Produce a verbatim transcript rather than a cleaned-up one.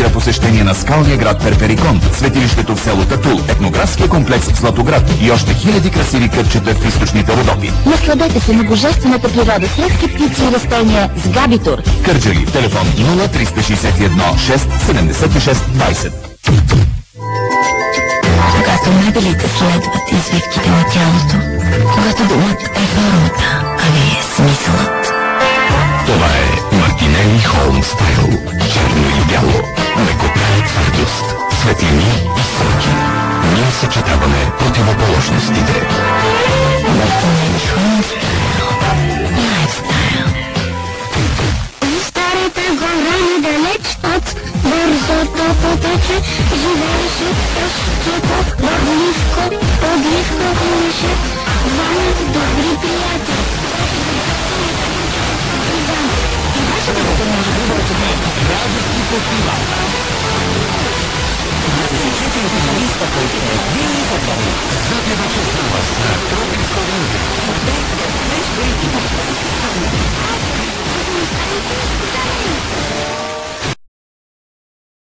организира посещение на скалния град Перперикон, светилището в село Татул, етнографския комплекс в Златоград и още хиляди красиви кътчета в източните Родопи. Насладете се на божествената природа, сладки птици и растения с Габитур. Кърджали, телефон нула триста шестдесет и едно шест седемдесет и шест двайсет. Когато мебелите следват извивките на тялото, когато домът е формата, а не е смисълът. Това е Мартинели Хоум Стайл. Черно и бяло, лекота и твърдост, светлини и сълки. Ние съчетаваме противоположностите. Мартинели Хоум Стайл. Лайфстайл. Старите гори далеч от бързото потече, живееше тъжкето, близко, по-близко имаше двама добри приятели. Вашата да може да бъде не радост и покрива. двадесет четири журналиста, които е винаги готови. Запевачи за вас на